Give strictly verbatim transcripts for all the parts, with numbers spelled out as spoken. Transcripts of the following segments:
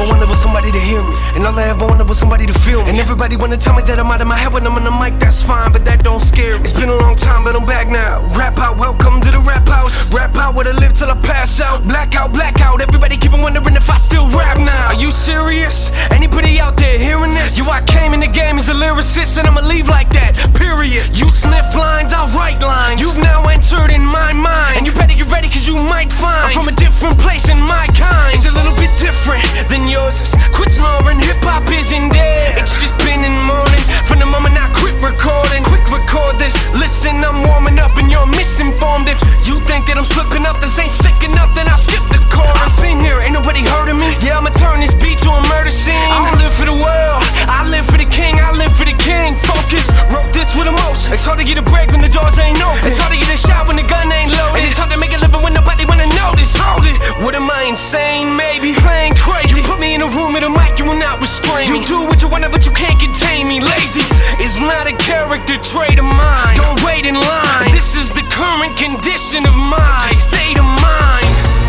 ever wanted was somebody to hear me, and all I ever wanted was somebody to feel me. And everybody wanna tell me that I'm out of my head when I'm on the mic, that's fine, but that don't scare me. It's been a long time, but I'm back now. Rap out, welcome to the rap house. Rap out where I live till I pass out. Blackout, blackout, everybody keep on wondering if I still rap now. Are you serious? Anybody out there hearing this? You, I came in the game as a lyricist, and I'ma leave like that, period. You sniff lines, I'll write lines. You've now entered in my mind, and you better get ready cause you might find I'm from a different place in my kind. It's a little bit different than yours is. Quit snoring, hip-hop isn't dead. It's just been in the morning from the moment I quit recording. Quick record this, listen, I'm warming up and you're misinformed. If you think that I'm slipping up, this ain't sick enough, then I'll skip the chorus. I've been here, ain't nobody heard of me. Yeah, I'ma turn this beat to a murder scene. I don't live for the world, I live for the king, I live for the king. Focus, wrote this with emotion. It's hard to get a break when the doors ain't open. It's hard to get a shot when the gun ain't loaded. And it's hard to make a living when nobody wanna notice. Hold it, what am I, insane? Maybe playing crazy. You put me in a room with a mic, you will not restrain me. You do what you wanna, but you can't contain me. Lazy is not a character trait of mine. Don't wait in line. This is the current condition of my state of mind.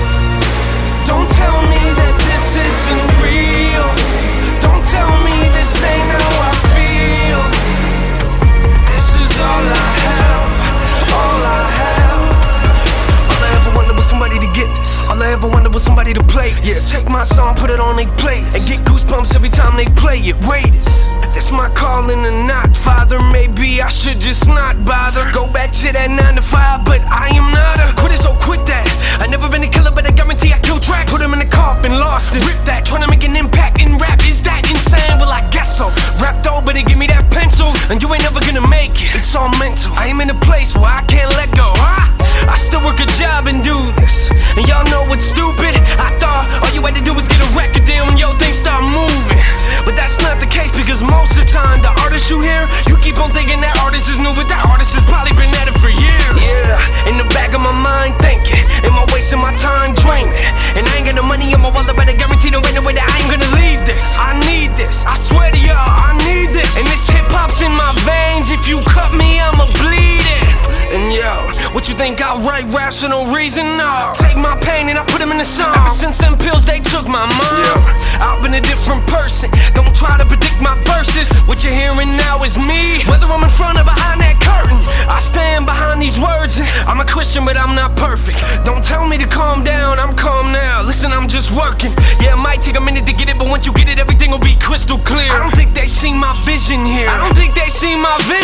Don't tell me that this isn't real. Don't tell me this ain't how I feel. This is all I have, all I have. All I ever wanted was somebody to get this. All I ever wanted was somebody to play this. Yeah, take my song, put it on they play, and get goosebumps every time they play it. Raiders, this my calling or not, Father? Maybe I should just not bother. Go back to that nine to five, but I am not a quitter, so quit that. I never been a killer, but I guarantee I kill tracks. Put him in the coffin, lost it. Rip that, trying to make an impact in rap. Is that insane? Well, I guess so. Rap though, but it give me that pencil, and you ain't never gonna make it. It's all mental. I am in a place where I can't let go. Huh? I still work a job and do this, and y'all know it's stupid. I thought all you had to do was get a record deal and yo, things start moving. But that's not the case, because most of the time the artists you hear, you keep on thinking that artist is new, but that artist has probably been at it for years. Yeah, in the back of my mind thinking, am I wasting my time dreaming? And I ain't got no money in my wallet, but I guarantee there ain't no way that I ain't gonna leave this. I need this, I swear to y'all, I need this. And this hip-hop's in my veins, if you cut me, I'ma bleed it. And yo, what you think I write raps for no reason? No, take my pain and I put them in the song. Ever since them pills, they took my mind. Yeah. I've been a different person, don't try to predict my verses. What you're hearing now is me, whether I'm in front or behind that curtain. I stand behind these words. I'm a Christian, but I'm not perfect. Don't tell me to calm down, I'm calm now. Listen, I'm just working. Yeah, it might take a minute to get it, but once you get it, everything will be crystal clear. I don't think they see my vision here. I don't think they see my vision.